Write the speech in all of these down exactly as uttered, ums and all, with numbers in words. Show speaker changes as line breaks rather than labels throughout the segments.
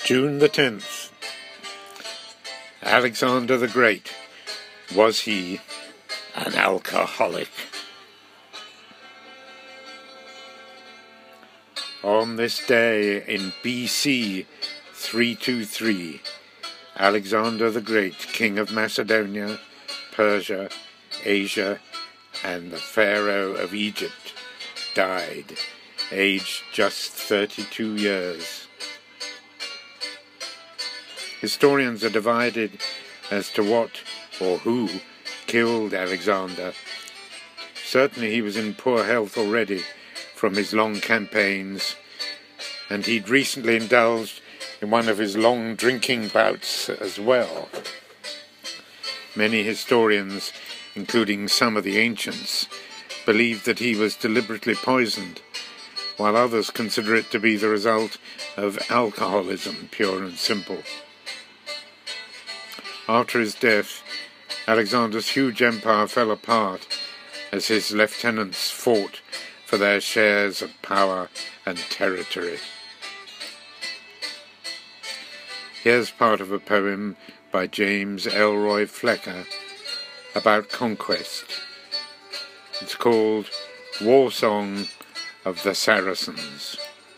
June the tenth. Alexander the Great. Was he an alcoholic? On this day in B C three twenty-three, Alexander the Great, king of Macedonia, Persia, Asia, and the Pharaoh of Egypt, died, aged just thirty-two years. Historians are divided as to what or who killed Alexander. Certainly he was in poor health already from his long campaigns, and he'd recently indulged in one of his long drinking bouts as well. Many historians, including some of the ancients, believe that he was deliberately poisoned, while others consider it to be the result of alcoholism, pure and simple. After his death, Alexander's huge empire fell apart as his lieutenants fought for their shares of power and territory. Here's part of a poem by James Elroy Flecker about conquest. It's called War Song of the Saracens.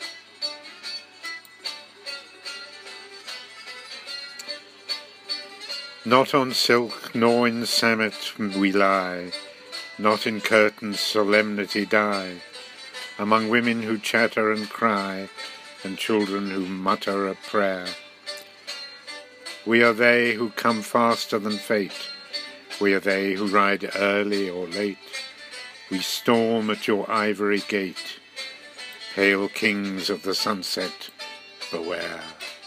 Not on silk nor in samite we lie, not in curtains solemnity die, among women who chatter and cry, and children who mutter a prayer. We are they who come faster than fate, we are they who ride early or late, we storm at your ivory gate, pale kings of the sunset, beware.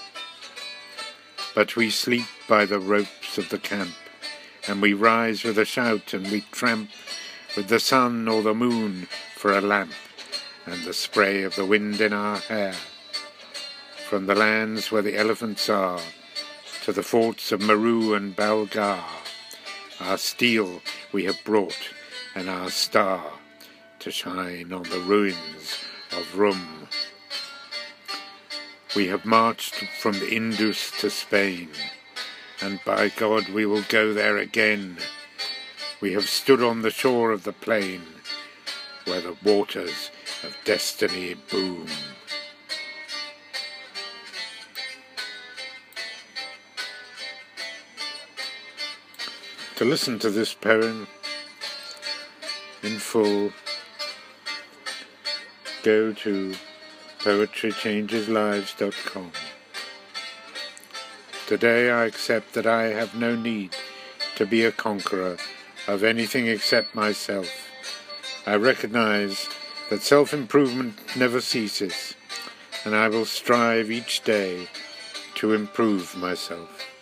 But we sleep by the ropes of the camp, and we rise with a shout, and we tramp with the sun or the moon for a lamp, and the spray of the wind in our hair. From the lands where the elephants are, to the forts of Meru and Balgar, our steel we have brought, and our star, to shine on the ruins of Rum. We have marched from the Indus to Spain, and by God we will go there again. We have stood on the shore of the plain, where the waters of destiny boom. To listen to this poem in full, go to poetry changes lives dot com. Today I accept that I have no need to be a conqueror of anything except myself. I recognize that self-improvement never ceases, and I will strive each day to improve myself.